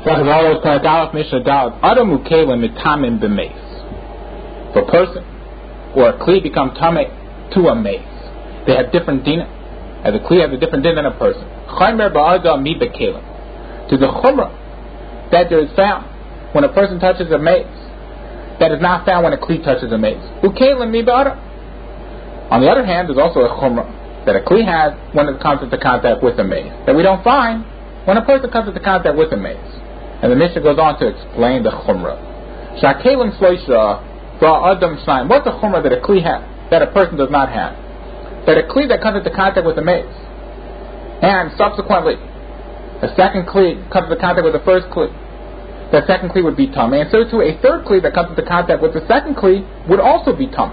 If a person or a kli become tamei to a mace, they have different dinim. As a kli has a different din than a person. To the chumrah that there is found when a person touches a mace, that is not found when a kli touches a mace. On the other hand, there's also a chumrah that a kli has when it comes into contact with a mace that we don't find when a person comes into contact with a mace. And the Mishnah goes on to explain the chumrah. Shakelim shloisha ba'adam shnaim. What's the chumrah that a kli has that a person does not have? That a kli that comes into contact with a mace, and subsequently a second kli comes into contact with the first kli, that second kli would be tamei, and so too a third kli that comes into contact with the second kli would also be tamei.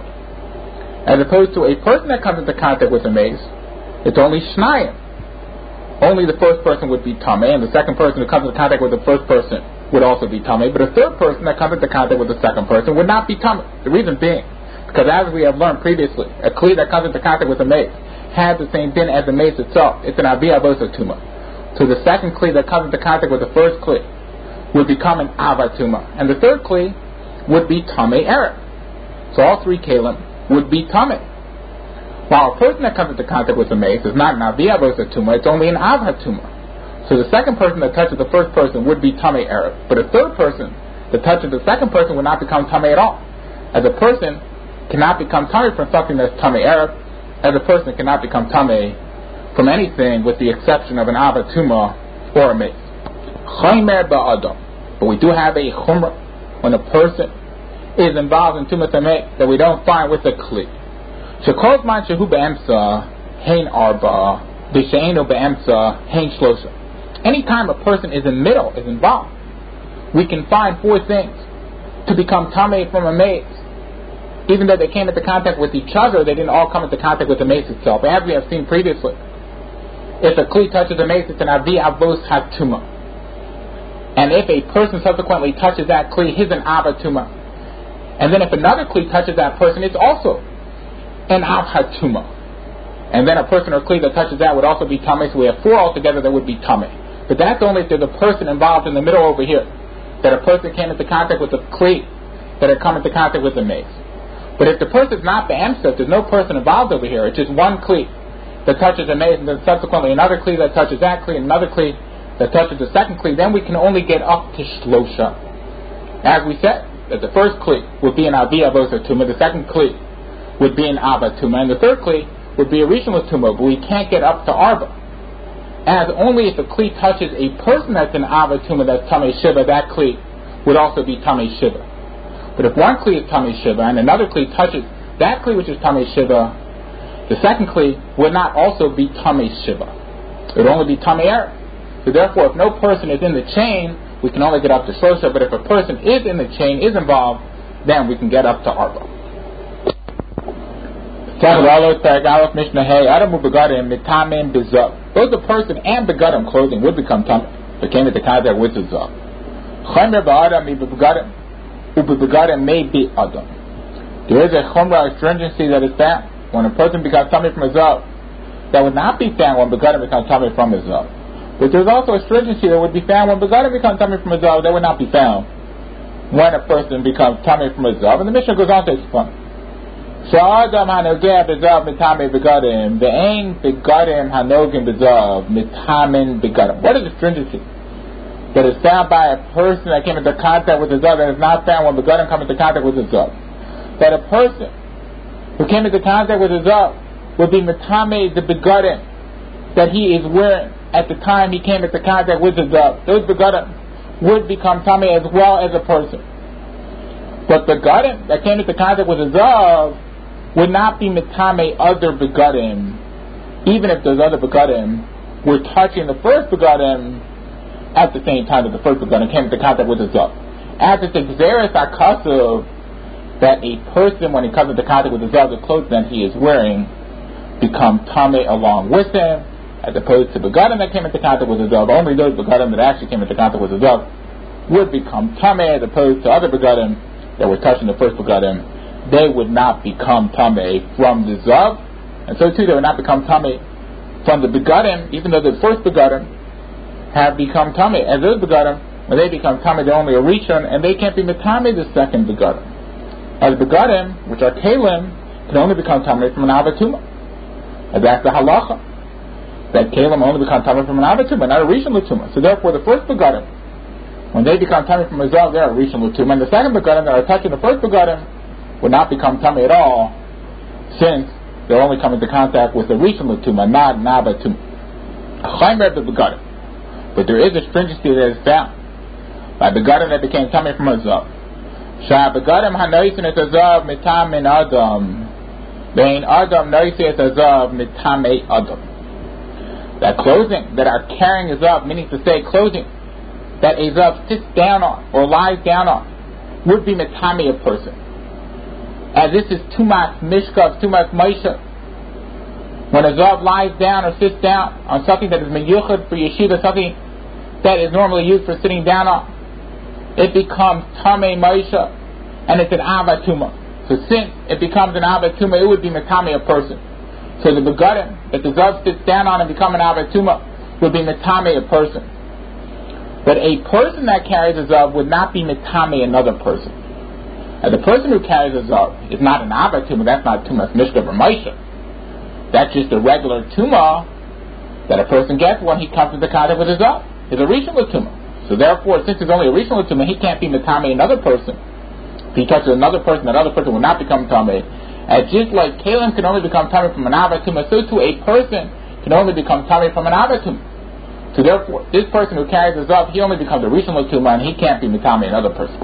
As opposed to a person that comes into contact with a mace, it's only shnayim. Only the first person would be tamei, and the second person who comes into contact with the first person would also be tamei. But a third person that comes into contact with the second person would not be tamei. The reason being, because as we have learned previously, a kli that comes into contact with a mace has the same din as the mace itself. It's an avi avosa tuma. So the second kli that comes into contact with the first kli would become an avatuma, and the third kli would be tamei erev. So all three kalim would be tamei. While a person that comes into contact with the mace is not an avi avosa tuma, it's only an avatuma. So the second person that touches the first person would be tamei erev, but a third person that touches the second person would not become tamei at all. As a person cannot become tamei from something that's tamei erev, as a person cannot become tamei from anything with the exception of an avatuma or a mace. Chaymer ba'adam. But we do have a chumrah when a person is involved in tumas hamei that we don't find with a kli. Shekol man shehu be'emsa hein arba b'she'enu be'emsa hein shlosha. Anytime a person is in middle, is involved, we can find four things to become tamei from a mace. Even though they came into contact with each other, they didn't all come into contact with the mace itself. As we have seen previously, if a kli touches a mace, it's an avi avos hatuma. And if a person subsequently touches that kli, he's an avatuma. And then if another kli touches that person, it's also an avhatuma. And then a person or kli that touches that would also be tamei. So we have four altogether that would be tamei. But that's only if there's a person involved in the middle over here. That a person came into contact with the kli, that had come into contact with the mace. But if the person is not be'emsa, there's no person involved over here. It's just one kli that touches a mace, and then subsequently another kli that touches that kli, and another kli that touches the second kli. Then we can only get up to shlosha. As we said, that the first kli would be an avi avosa tuma, the second kli would be an ava tuma, and the third kli would be a rishon tuma. But we can't get up to arba, as only if a kli touches a person that's an ava tuma, that's tamei shiva, that kli would also be tamei shiva. But if one kli is tamei shiva and another kli touches that kli which is tamei shiva, the second kli would not also be tamei shiva. It would only be tamei erev. So therefore, if no person is in the chain, we can only get up to shlosha. But if a person is in the chain, is involved, then we can get up to arba. Both the person and begadim clothing would become tamei. They came into contact with the zav. May be adam. There is a chumrah astringency that is found when a person becomes tamei from a zav that would not be found when begadim becomes tamei from a zav. But there's also a stringency that would be found when begadim becomes tamei from a zav that would not be found when a person becomes tamei from a zav. And the Mishnah goes on to explain. Sha'adam hanogeh bezav mitamei begadim ve'ein begadim hanogim bezav mitamin begadim. What is the stringency that is found by a person that came into contact with the zav and is not found when begadim come into contact with the zav? That a person who came into contact with the zav would be mitamei the begadim that he is wearing at the time he came into contact with the zav. Those begadim would become tamei as well as a person. But begadim that came into contact with the zav would not be mitamei other begadim, even if those other begadim were touching the first begadim at the same time that the first begadim came into contact with the zav. As it's exeris akasav that a person, when he comes into contact with the zav, the clothes that he is wearing become tamei along with him, as opposed to begadim that came into contact with the zav. Only those begadim that actually came into contact with the zav would become tamei, as opposed to other begadim that were touching the first begadim. They would not become tamei from the zav, and so too they would not become tamei from the begadim, even though the first begadim have become tamei, as those begadim when they become Tamei, they're only a Rishon, and they can't be Metamei the second Begadim. As Begadim, which are Kalim, can only become Tamei from an Avatuma. And that's the halacha. That Kalim only become Tamei from an Avatuma, not a Rishon L'Tuma. So therefore, the first Begadim, when they become Tamei from a Zav, they're a Rishon L'Tuma. And the second Begadim that are touching the first Begadim would not become Tamei at all, since they're only coming into contact with the Rishon L'Tuma, not an Avatuma. But there is a stringency that is found by Begadim that became Tamei from a Zav. Begadim hanoisin et Azav mitam min Adam. Bein Adam noisin et Azav mitamei Adam. That clothing that are carrying a Zav, meaning to say clothing that a Zav sits down on or lies down on, would be mitamei a person. As this is too much mishkav, too much maisha. When a Zav lies down or sits down on something that is meyuchad for yeshiva, something that is normally used for sitting down on, it becomes Tamei Maisha, and it's an Avatuma. So since it becomes an Avatuma, it would be Metamei a person. So the Begadim that the Zav sits down on and become an Avatuma would be Metamei a person. But a person that carries a Zav would not be Metamei another person. And the person who carries a Zav is not an Avatuma, that's not Tumas Mishkav or Maisha. That's just a regular Tuma that a person gets when he comes into contact with a Zav. It's a Rishon L'Tuma. So therefore, since it's only a Rishon L'Tuma, he can't be Metamei another person. If he touches another person, that other person will not become Tamei. And just like Kalim can only become Tamei from an Avatuma, so too a person can only become Tamei from an Avatuma. So therefore, this person who carries a Zav, he only becomes a Rishon L'Tuma, and he can't be Metamei another person.